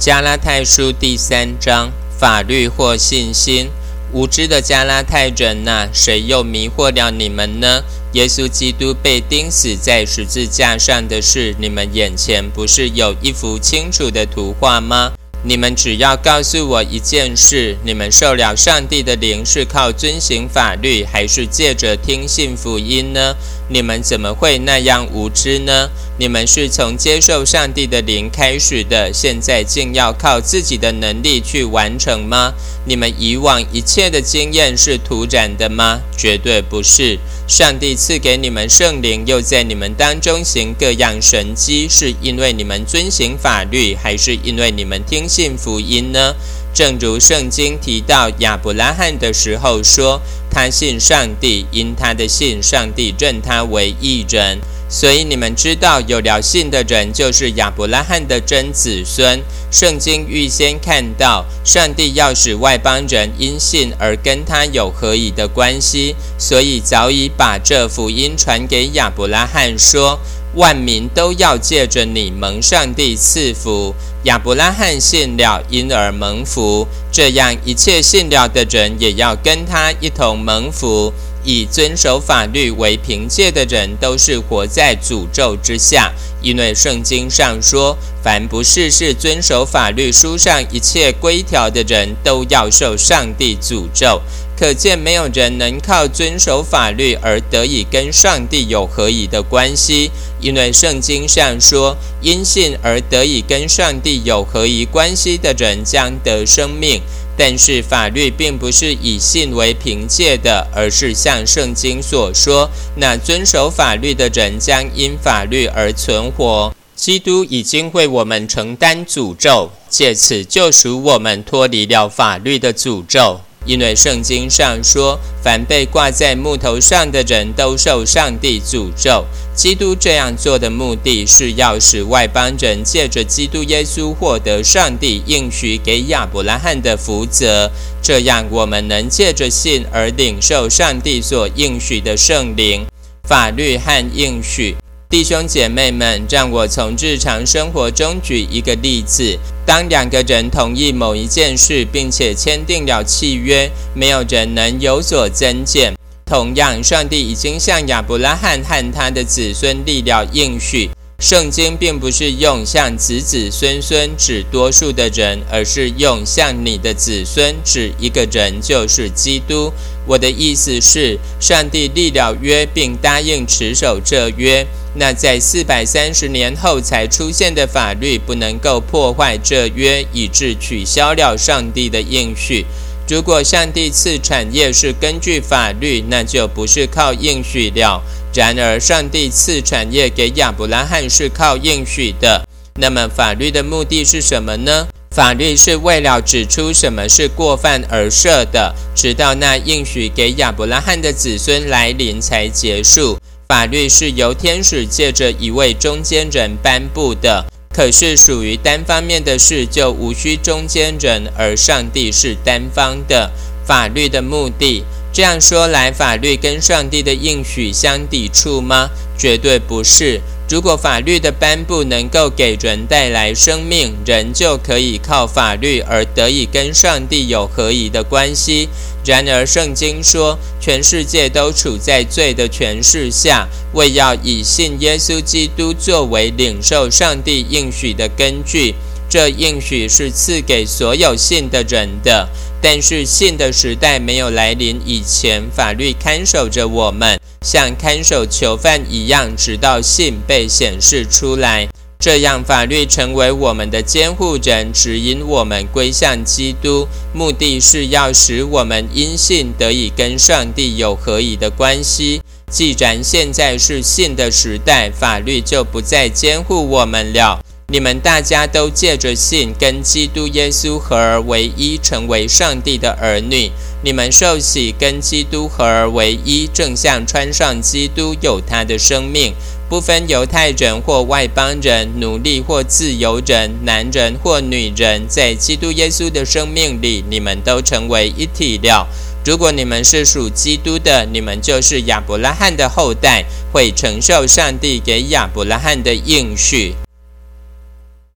加拉太书第3章，法律或信心。无知的加拉太人啊，谁又迷惑了你们呢？耶稣基督被钉死在十字架上的事，你们眼前不是有一幅清楚的图画吗？你们只要告诉我一件事，你们受了上帝的灵是靠遵行法律，还是借着听信福音呢？你们怎么会那样无知呢？你们是从接受上帝的灵开始的，现在竟要靠自己的能力去完成吗？你们以往一切的经验是徒然的吗？绝对不是。上帝赐给你们圣灵，又在你们当中行各样神迹，是因为你们遵行法律，还是因为你们听信福音呢？正如圣经提到亚伯拉罕的时候说，他信上帝，因他的信，上帝认他为义人。所以你们知道，有了信的人就是亚伯拉罕的真子孙。圣经预先看到，上帝要使外邦人因信而跟他有合宜的关系，所以早已把这福音传给亚伯拉罕说，万民都要借着你蒙上帝赐福。亚伯拉罕信了，因而蒙福，这样一切信了的人也要跟他一同蒙福。以遵守法律为凭借的人，都是活在诅咒之下，因为圣经上说，凡不事事遵守法律书上一切规条的人，都要受上帝诅咒。可见没有人能靠遵守法律而得以跟上帝有合宜的关系，因为圣经上说，因信而得以跟上帝有合宜关系的人将得生命。但是法律并不是以信为凭借的，而是像圣经所说，那遵守法律的人将因法律而存活。基督已经为我们承担诅咒，借此救赎我们脱离了法律的诅咒。因为圣经上说，凡被挂在木头上的人都受上帝诅咒。基督这样做的目的是要使外邦人借着基督耶稣获得上帝应许给亚伯拉罕的福泽，这样我们能借着信而领受上帝所应许的圣灵。法律和应许，弟兄姐妹们，让我从日常生活中举一个例子。当两个人同意某一件事，并且签订了契约，没有人能有所增减。同样，上帝已经向亚伯拉罕和他的子孙立了应许。圣经并不是用像子子孙孙指多数的人，而是用像你的子孙指一个人，就是基督。我的意思是，上帝立了约，并答应持守这约。那在430年后才出现的法律不能够破坏这约，以致取消了上帝的应许。如果上帝赐产业是根据法律，那就不是靠应许了。然而上帝赐产业给亚伯拉罕是靠应许的。那么法律的目的是什么呢？法律是为了指出什么是过犯而设的，直到那应许给亚伯拉罕的子孙来临才结束。法律是由天使借着一位中间人颁布的，可是属于单方面的事就无需中间人，而上帝是单方的。法律的目的，这样说来，法律跟上帝的应许相抵触吗？绝对不是。如果法律的颁布能够给人带来生命，人就可以靠法律而得以跟上帝有合宜的关系。然而圣经说，全世界都处在罪的权势下，为要以信耶稣基督作为领受上帝应许的根据。这应许是赐给所有信的人的，但是信的时代没有来临以前，法律看守着我们，像看守囚犯一样，直到信被显示出来。这样法律成为我们的监护人，指引我们归向基督，目的是要使我们因信得以跟上帝有合宜的关系。既然现在是信的时代，法律就不再监护我们了。你们大家都借着信跟基督耶稣合而为一，成为上帝的儿女。你们受洗跟基督合而为一，正像穿上基督，有他的生命，不分犹太人或外邦人，奴隶或自由人，男人或女人，在基督耶稣的生命里，你们都成为一体了。如果你们是属基督的，你们就是亚伯拉罕的后代，会承受上帝给亚伯拉罕的应许。